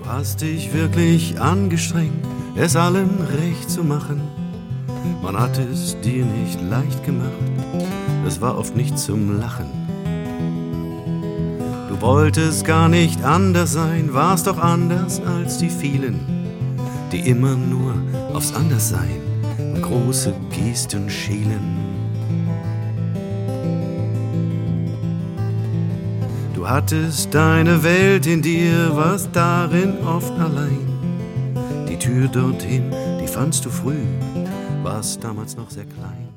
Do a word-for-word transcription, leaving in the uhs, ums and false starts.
Hast dich wirklich angestrengt, es allen recht zu machen. Man hat es dir nicht leicht gemacht, es war oft nicht zum Lachen. Du wolltest gar nicht anders sein, warst doch anders als die vielen, die immer nur aufs Anderssein und große Gesten schielen. Du hattest deine Welt in dir, warst darin oft allein. Die Tür dorthin, die fandst du früh, warst damals noch sehr klein.